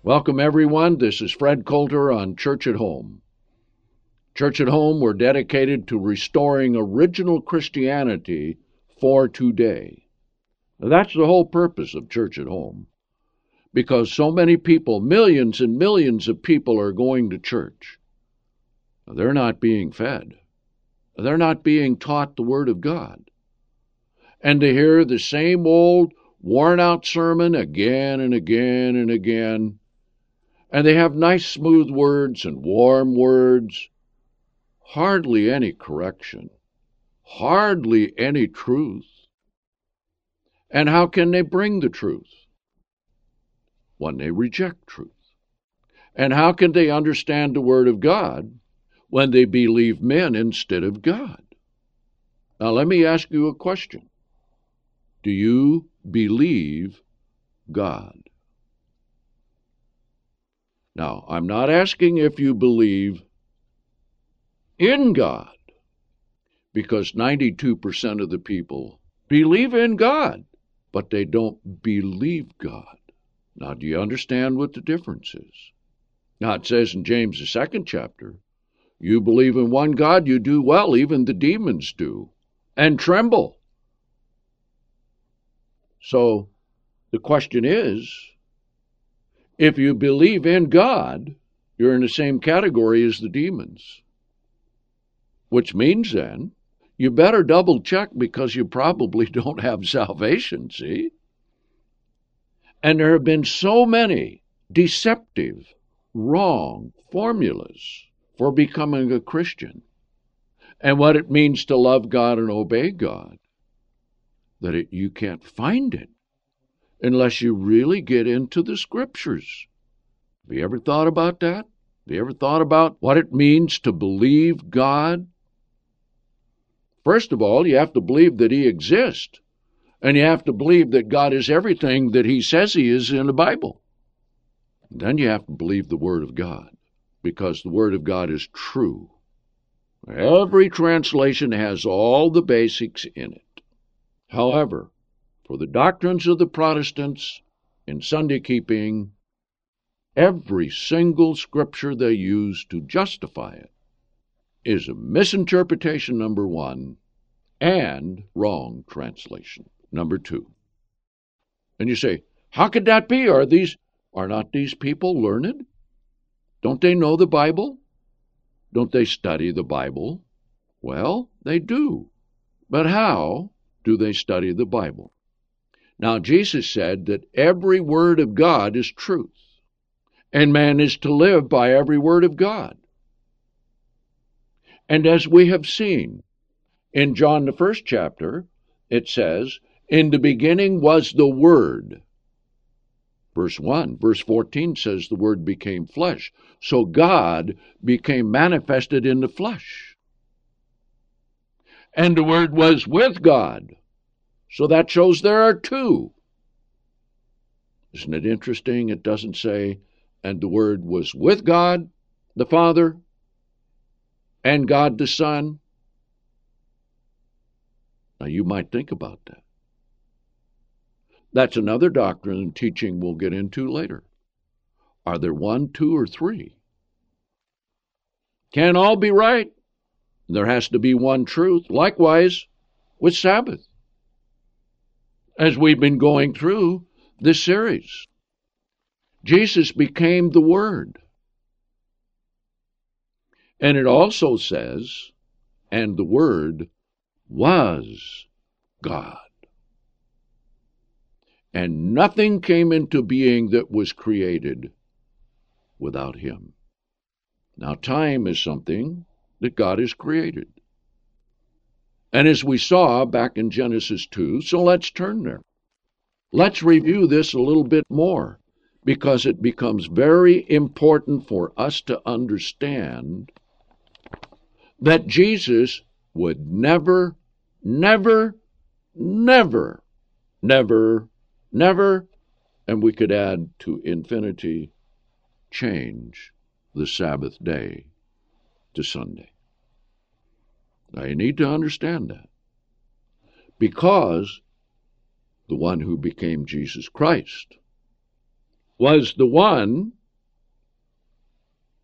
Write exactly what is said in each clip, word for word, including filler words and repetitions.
Welcome, everyone. This is Fred Coulter on Church at Home. Church at Home, we're dedicated to restoring original Christianity for today. Now, that's the whole purpose of Church at Home, because so many people, millions and millions of people are going to church. They're not being fed. They're not being taught the Word of God. And to hear the same old, worn-out sermon again and again and again, and they have nice, smooth words and warm words, hardly any correction, hardly any truth. And how can they bring the truth? When they reject truth. And how can they understand the Word of God when they believe men instead of God? Now, let me ask you a question. Do you believe God? Now, I'm not asking if you believe in God, because ninety-two percent of the people believe in God, but they don't believe God. Now, do you understand what the difference is? Now, it says in James, the second chapter, you believe in one God, you do well, even the demons do, and tremble. So, the question is, if you believe in God, you're in the same category as the demons. Which means then, you better double check, because you probably don't have salvation, see? And there have been so many deceptive, wrong formulas for becoming a Christian and what it means to love God and obey God, that it, you can't find it unless you really get into the Scriptures. Have you ever thought about that? Have you ever thought about what it means to believe God? First of all, you have to believe that He exists, and you have to believe that God is everything that He says He is in the Bible. And then you have to believe the Word of God, because the Word of God is true. Every translation has all the basics in it. However, for the doctrines of the Protestants in Sunday keeping, every single scripture they use to justify it is a misinterpretation, number one, and wrong translation, number two. And you say, how could that be? Are these are not these people learned? Don't they know the Bible? Don't they study the Bible? Well, they do. But how do they study the Bible? Now, Jesus said that every word of God is truth, and man is to live by every word of God. And as we have seen in John, the first chapter, it says, in the beginning was the Word. Verse one. Verse fourteen says the Word became flesh. So God became manifested in the flesh. And the Word was with God. So that shows there are two. Isn't it interesting? It doesn't say, and the Word was with God, the Father, and God the Son. Now, you might think about that. That's another doctrine and teaching we'll get into later. Are there one, two, or three? Can't all be right. There has to be one truth. Likewise with Sabbath, as we've been going through this series. Jesus became the Word. And it also says, and the Word was God. And nothing came into being that was created without Him. Now, time is something that God has created. And as we saw back in Genesis two, so let's turn there. Let's review this a little bit more, because it becomes very important for us to understand that Jesus would never, never, never, never, never, and we could add to infinity, change the Sabbath day to Sunday. Now, you need to understand that, because the one who became Jesus Christ was the one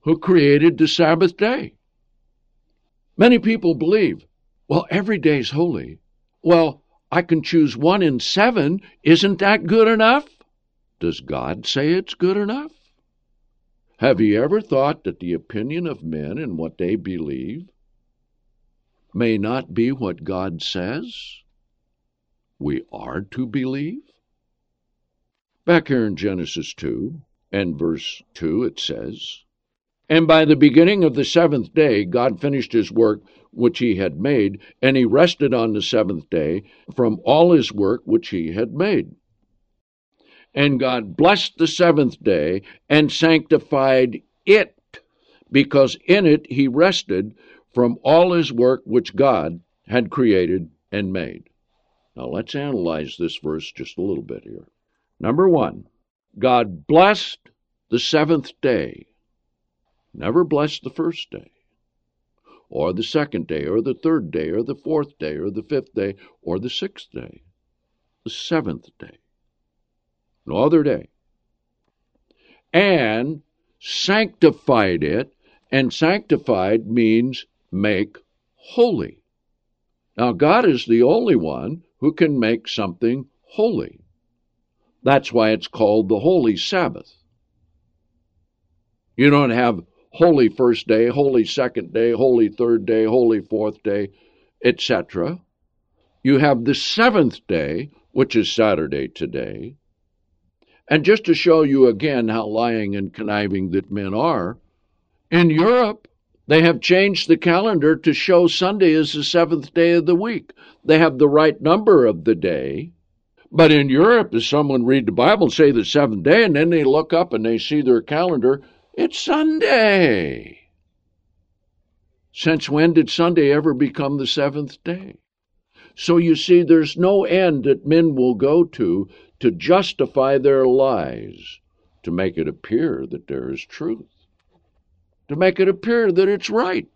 who created the Sabbath day. Many people believe, well, every day's holy. Well, I can choose one in seven. Isn't that good enough? Does God say it's good enough? Have you ever thought that the opinion of men and what they believe may not be what God says we are to believe? Back here in Genesis two and verse two, it says, "And by the beginning of the seventh day, God finished his work which he had made, and he rested on the seventh day from all his work which he had made. And God blessed the seventh day and sanctified it, because in it he rested from all his work which God had created and made." Now let's analyze this verse just a little bit here. Number one, God blessed the seventh day. Never blessed the first day, or the second day, or the third day, or the fourth day, or the fifth day, or the sixth day. The seventh day. No other day. And sanctified it, and sanctified means make holy. Now, God is the only one who can make something holy. That's why it's called the Holy Sabbath. You don't have holy first day, holy second day, holy third day, holy fourth day, et cetera. You have the seventh day, which is Saturday today. And just to show you again how lying and conniving that men are, in Europe, they have changed the calendar to show Sunday is the seventh day of the week. They have the right number of the day. But in Europe, if someone read the Bible, say the seventh day, and then they look up and they see their calendar, it's Sunday. Since when did Sunday ever become the seventh day? So you see, there's no end that men will go to to justify their lies, to make it appear that there is truth, to make it appear that it's right.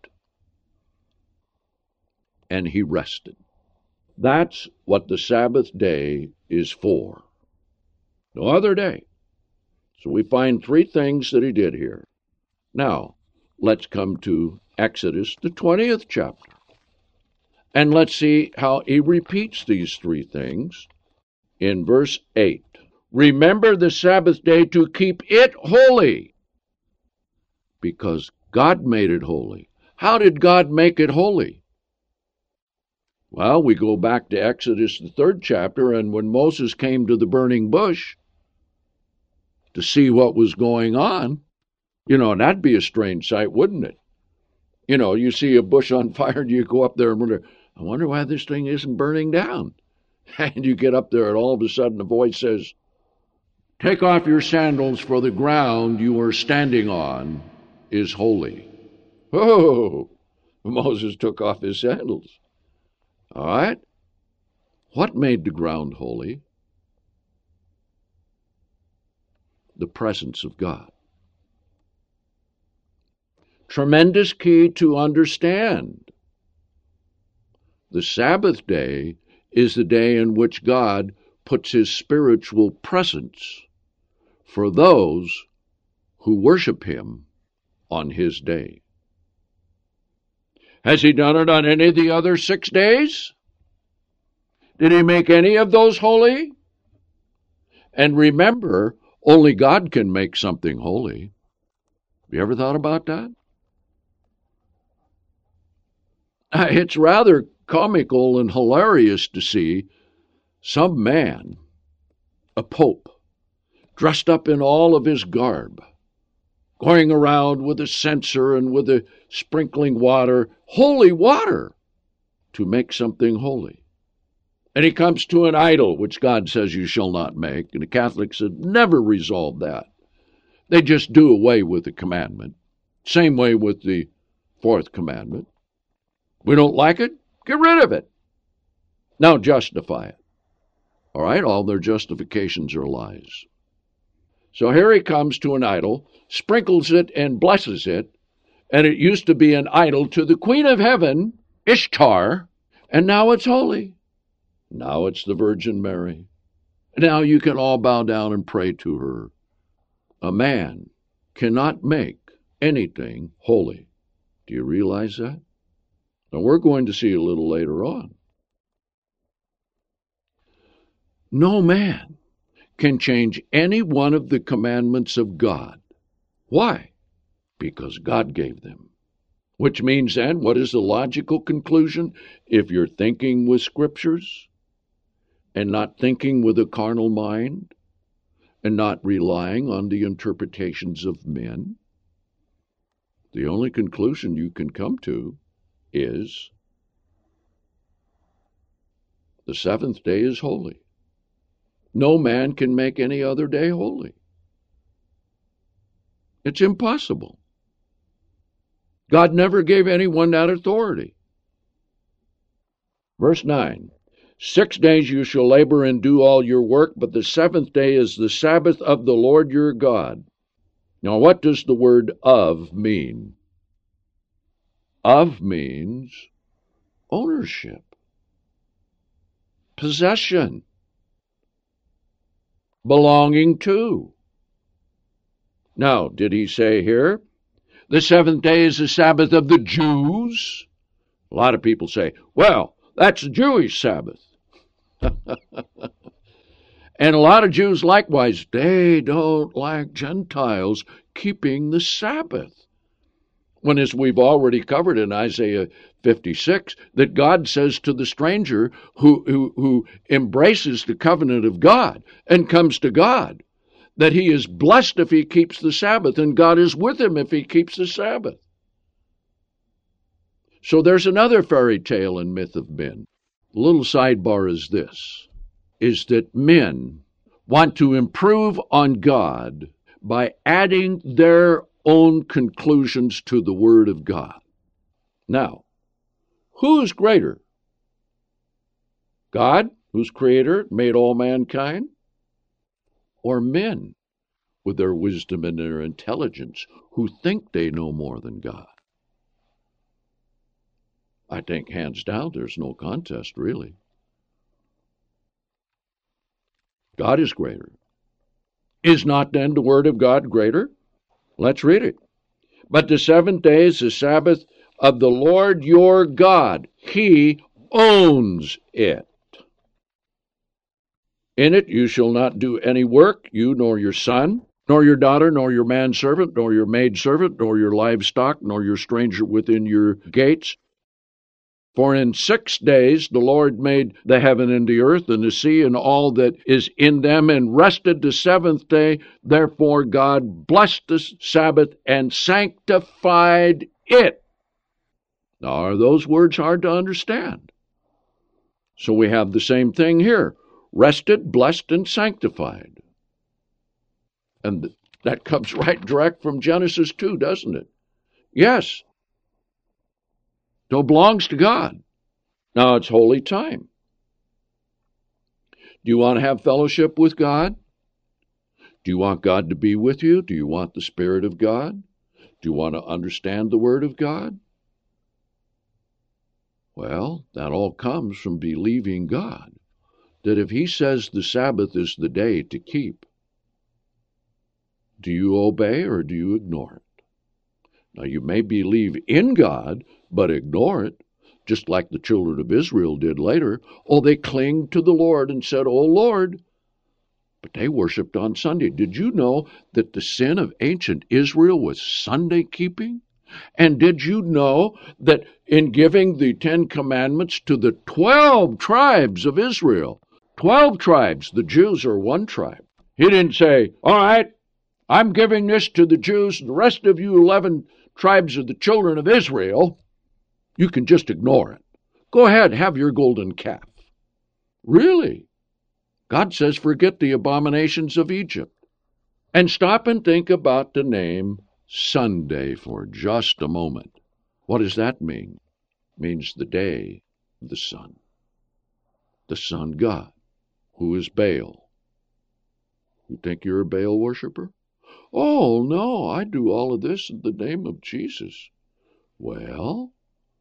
And he rested. That's what the Sabbath day is for. No other day. So we find three things that he did here. Now, let's come to Exodus, the twentieth chapter. And let's see how he repeats these three things in verse eight. "Remember the Sabbath day to keep it holy," because God made it holy. How did God make it holy? Well, we go back to Exodus, the third chapter, and when Moses came to the burning bush to see what was going on, you know, that'd be a strange sight, wouldn't it? You know, you see a bush on fire and you go up there and wonder, I wonder why this thing isn't burning down. And you get up there and all of a sudden a voice says, "Take off your sandals, for the ground you are standing on is holy." Oh, Moses took off his sandals. All right. What made the ground holy? The presence of God. Tremendous key to understand. The Sabbath day is the day in which God puts his spiritual presence for those who worship him on his day. Has he done it on any of the other six days? Did he make any of those holy? And remember, only God can make something holy. Have you ever thought about that? It's rather comical and hilarious to see some man, a pope, dressed up in all of his garb, going around with a censer and with a sprinkling water, holy water, to make something holy. And he comes to an idol, which God says you shall not make, and the Catholics have never resolved that. They just do away with the commandment. Same way with the fourth commandment. We don't like it? Get rid of it. Now justify it. All right? All their justifications are lies. So here he comes to an idol, sprinkles it and blesses it, and it used to be an idol to the Queen of Heaven, Ishtar, and now it's holy. Now it's the Virgin Mary. Now you can all bow down and pray to her. A man cannot make anything holy. Do you realize that? Now, we're going to see a little later on. No man can change any one of the commandments of God. Why? Because God gave them. Which means then, what is the logical conclusion? If you're thinking with scriptures and not thinking with a carnal mind and not relying on the interpretations of men, the only conclusion you can come to is the seventh day is holy. No man can make any other day holy. It's impossible. God never gave anyone that authority. Verse nine, six days you shall labor and do all your work, but the seventh day is the Sabbath of the Lord your God. Now, what does the word of mean? Of means ownership, possession, belonging to. Now, did he say here, the seventh day is the Sabbath of the Jews? A lot of people say, well, that's the Jewish Sabbath. And a lot of Jews likewise, they don't like Gentiles keeping the Sabbath. When, as we've already covered in Isaiah fifty-six, that God says to the stranger who, who, who embraces the covenant of God and comes to God, that he is blessed if he keeps the Sabbath, and God is with him if he keeps the Sabbath. So there's another fairy tale and myth of men. The little sidebar is this, is that men want to improve on God by adding their own conclusions to the Word of God. Now, who is greater? God, who's creator, made all mankind? Or men, with their wisdom and their intelligence, who think they know more than God? I think, hands down, there's no contest, really. God is greater. Is not then the Word of God greater? Let's read it. But the seventh day is the Sabbath of the Lord your God. He owns it. In it you shall not do any work, you nor your son, nor your daughter, nor your manservant, nor your maidservant, nor your livestock, nor your stranger within your gates. For in six days the Lord made the heaven and the earth and the sea and all that is in them, and rested the seventh day. Therefore God blessed the Sabbath and sanctified it. Now, are those words hard to understand? So we have the same thing here. Rested, blessed, and sanctified. And that comes right direct from Genesis two, doesn't it? Yes. So it belongs to God. Now it's holy time. Do you want to have fellowship with God? Do you want God to be with you? Do you want the Spirit of God? Do you want to understand the Word of God? Well, that all comes from believing God, that if He says the Sabbath is the day to keep, do you obey or do you ignore it? Now, you may believe in God, but ignore it, just like the children of Israel did later. Oh, they clinged to the Lord and said, "Oh, Lord," but they worshiped on Sunday. Did you know that the sin of ancient Israel was Sunday keeping? And did you know that in giving the Ten Commandments to the twelve tribes of Israel, twelve tribes, the Jews are one tribe, He didn't say, "All right, I'm giving this to the Jews, and the rest of you eleven tribes of the children of Israel, you can just ignore it. Go ahead, have your golden calf." Really? God says, forget the abominations of Egypt. And stop and think about the name Sunday for just a moment. What does that mean? It means the day of the sun. The sun god, who is Baal. You think you're a Baal worshiper? Oh, no, I do all of this in the name of Jesus. Well,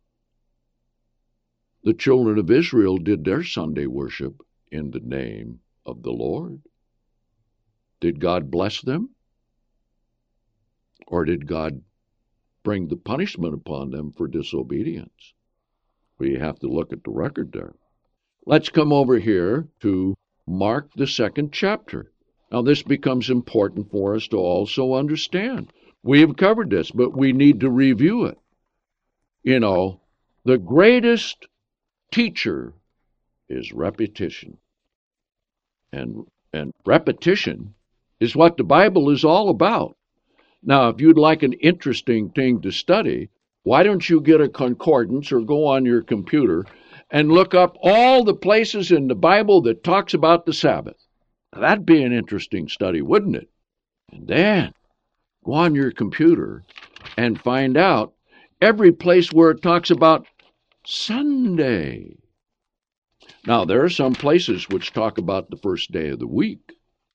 the children of Israel did their Sunday worship in the name of the Lord. Did God bless them? Or did God bring the punishment upon them for disobedience. We have to look at the record there. Let's come over here to Mark, the second chapter. Now, this becomes important for us to also understand. We have covered this, but we need to review it. You know, the greatest teacher is repetition. And, and repetition is what the Bible is all about. Now, if you'd like an interesting thing to study, why don't you get a concordance or go on your computer and look up all the places in the Bible that talks about the Sabbath? Now, that'd be an interesting study, wouldn't it? And then go on your computer and find out every place where it talks about Sunday. Now, there are some places which talk about the first day of the week.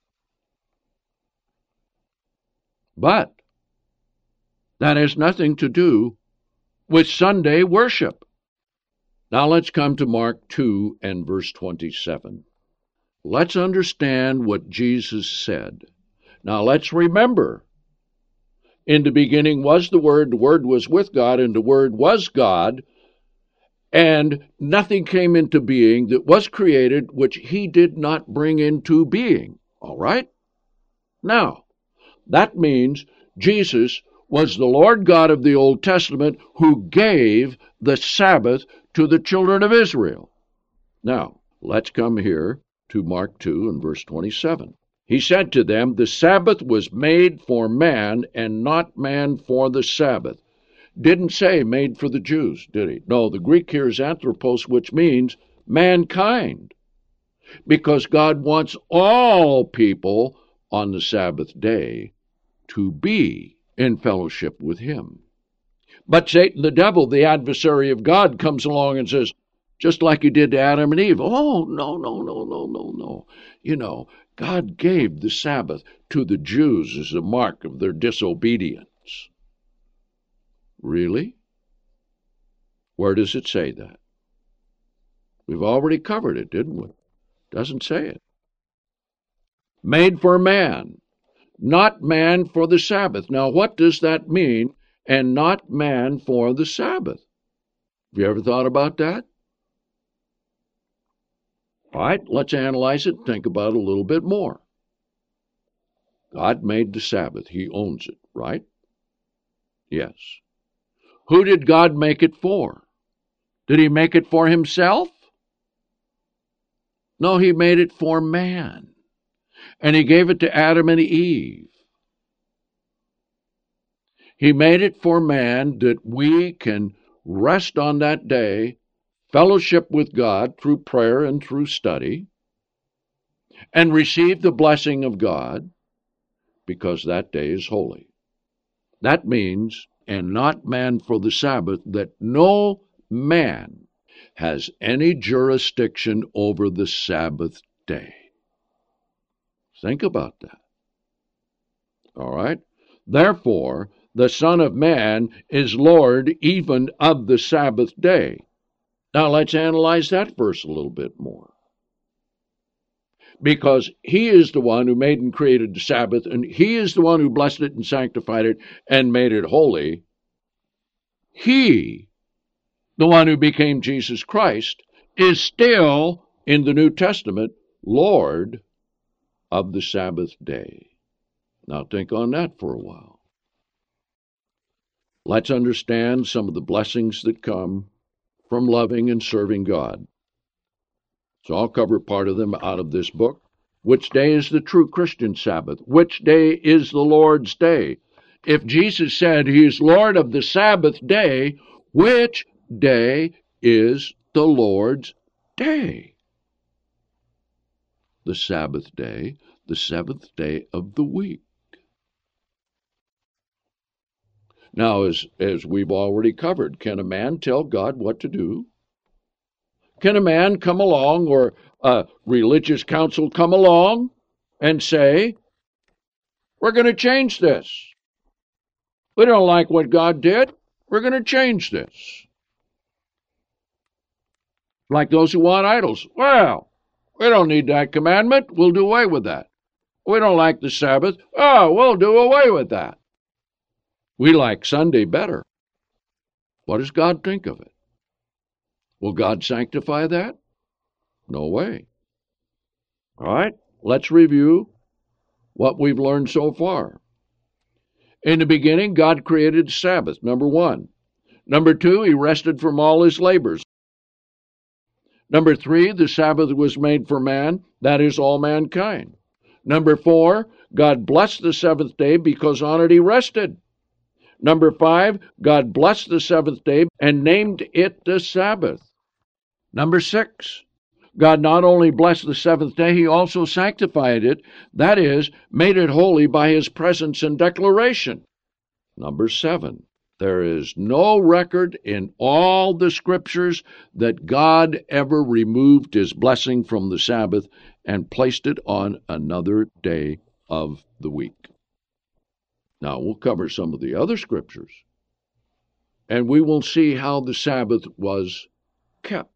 But that has nothing to do with Sunday worship. Now let's come to Mark two and verse twenty-seven. Let's understand what Jesus said. Now let's remember, in the beginning was the Word, the Word was with God, and the Word was God, and nothing came into being that was created which he did not bring into being. All right? Now, that means Jesus was the Lord God of the Old Testament who gave the Sabbath to the children of Israel. Now, let's come here to Mark two and verse twenty-seven. He said to them, the Sabbath was made for man, and not man for the Sabbath. Didn't say made for the Jews, did he? No, the Greek here is anthropos, which means mankind. Because God wants all people on the Sabbath day to be in fellowship with him. But Satan, the devil, the adversary of God, comes along and says, just like he did to Adam and Eve, oh, no, no, no, no, no, no. You know, God gave the Sabbath to the Jews as a mark of their disobedience. Really? Where does it say that? We've already covered it, didn't we? Doesn't say it. Made for man, not man for the Sabbath. Now, what does that mean, and not man for the Sabbath? Have you ever thought about that? All right, let's analyze it and think about it a little bit more. God made the Sabbath. He owns it, right? Yes. Who did God make it for? Did he make it for himself? No, he made it for man. And he gave it to Adam and Eve. He made it for man that we can rest on that day, fellowship with God through prayer and through study, and receive the blessing of God, because that day is holy. That means, and not man for the Sabbath, that no man has any jurisdiction over the Sabbath day. Think about that. All right? Therefore, the Son of Man is Lord even of the Sabbath day. Now let's analyze that verse a little bit more. Because he is the one who made and created the Sabbath, and he is the one who blessed it and sanctified it and made it holy. He, the one who became Jesus Christ, is still, in the New Testament, Lord of the Sabbath day. Now think on that for a while. Let's understand some of the blessings that come from loving and serving God. So I'll cover part of them out of this book. Which day is the true Christian Sabbath? Which day is the Lord's day? If Jesus said he is Lord of the Sabbath day, which day is the Lord's day? The Sabbath day, the seventh day of the week. Now, as, as we've already covered, can a man tell God what to do? Can a man come along, or a religious council come along and say, we're going to change this. We don't like what God did. We're going to change this. Like those who want idols. Well, we don't need that commandment. We'll do away with that. We don't like the Sabbath. Oh, we'll do away with that. We like Sunday better. What does God think of it? Will God sanctify that? No way. All right, let's review what we've learned so far. In the beginning, God created the Sabbath, number one. Number two, he rested from all his labors. Number three, the Sabbath was made for man, that is, all mankind. Number four, God blessed the seventh day because on it he rested. Number five, God blessed the seventh day and named it the Sabbath. Number six, God not only blessed the seventh day, he also sanctified it, that is, made it holy by his presence and declaration. Number seven, there is no record in all the scriptures that God ever removed his blessing from the Sabbath and placed it on another day of the week. Now, we'll cover some of the other scriptures, and we will see how the Sabbath was kept,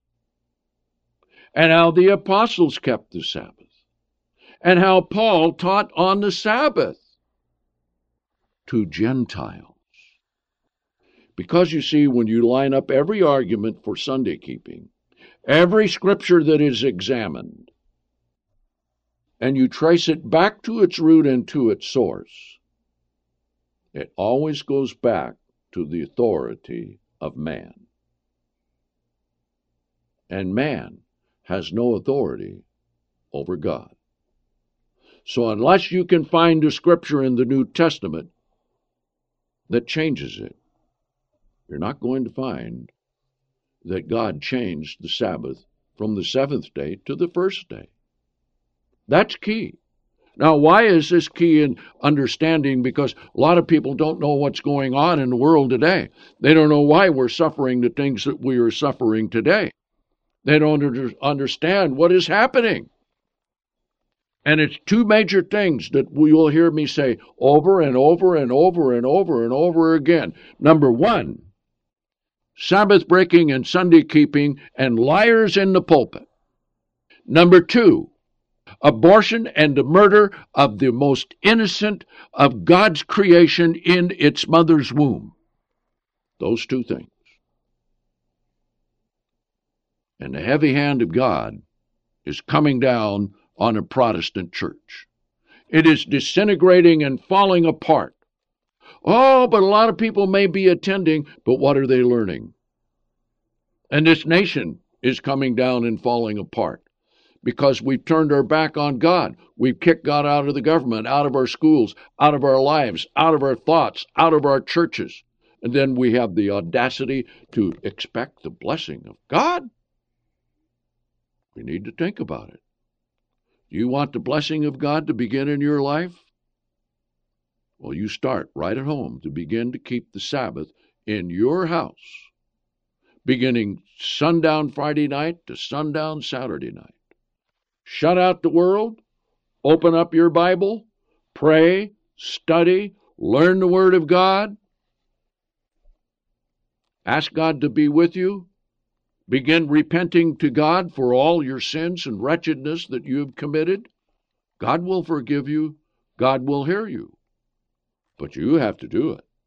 and how the apostles kept the Sabbath, and how Paul taught on the Sabbath to Gentiles. Because you see, when you line up every argument for Sunday keeping, every scripture that is examined, and you trace it back to its root and to its source, it always goes back to the authority of man. And man has no authority over God. So unless you can find a scripture in the New Testament that changes it, you're not going to find that God changed the Sabbath from the seventh day to the first day. That's key. Now, why is this key in understanding? Because a lot of people don't know what's going on in the world today. They don't know why we're suffering the things that we are suffering today. They don't understand what is happening. And it's two major things that we will hear me say over and over and over and over and over again. Number one, Sabbath breaking and Sunday keeping and liars in the pulpit. Number two, abortion and the murder of the most innocent of God's creation in its mother's womb. Those two things. And the heavy hand of God is coming down on a Protestant church. It is disintegrating and falling apart. Oh, but a lot of people may be attending, but what are they learning? And this nation is coming down and falling apart because we've turned our back on God. We've kicked God out of the government, out of our schools, out of our lives, out of our thoughts, out of our churches. And then we have the audacity to expect the blessing of God. We need to think about it. Do you want the blessing of God to begin in your life? Well, you start right at home to begin to keep the Sabbath in your house, beginning sundown Friday night to sundown Saturday night. Shut out the world, open up your Bible, pray, study, learn the Word of God, ask God to be with you, begin repenting to God for all your sins and wretchedness that you have committed. God will forgive you. God will hear you. But you have to do it.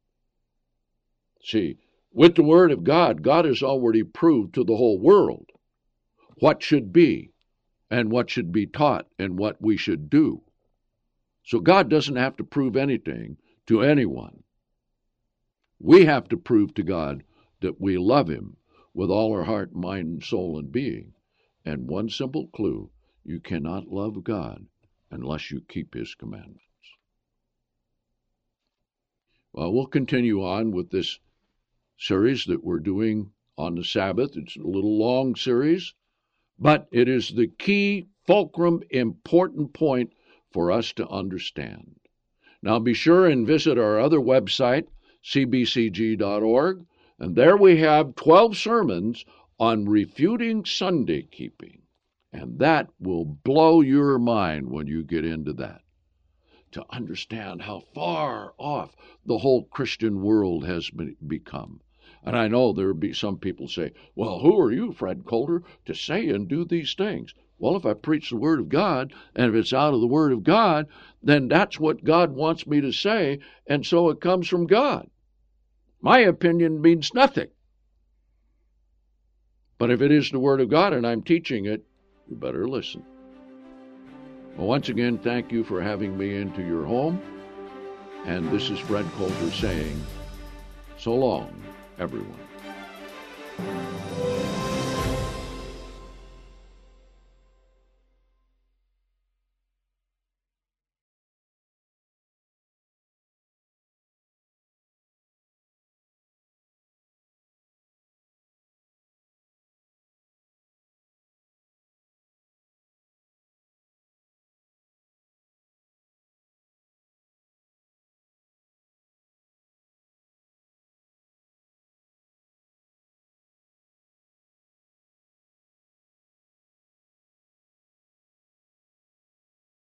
See, with the Word of God, God has already proved to the whole world what should be and what should be taught and what we should do. So God doesn't have to prove anything to anyone. We have to prove to God that we love Him with all our heart, mind, soul, and being. And one simple clue, you cannot love God unless you keep His commandments. Well, we'll continue on with this series that we're doing on the Sabbath. It's a little long series, but it is the key, fulcrum, important point for us to understand. Now be sure and visit our other website, c b c g dot org, and there we have twelve sermons on refuting Sunday keeping. And that will blow your mind when you get into that, to understand how far off the whole Christian world has been, become. And I know there will be some people say, well, who are you, Fred Coulter, to say and do these things? Well, if I preach the Word of God, and if it's out of the Word of God, then that's what God wants me to say, and so it comes from God. My opinion means nothing. But if it is the Word of God and I'm teaching it, you better listen. Well, once again, thank you for having me into your home. And this is Fred Coulter saying, so long, everyone.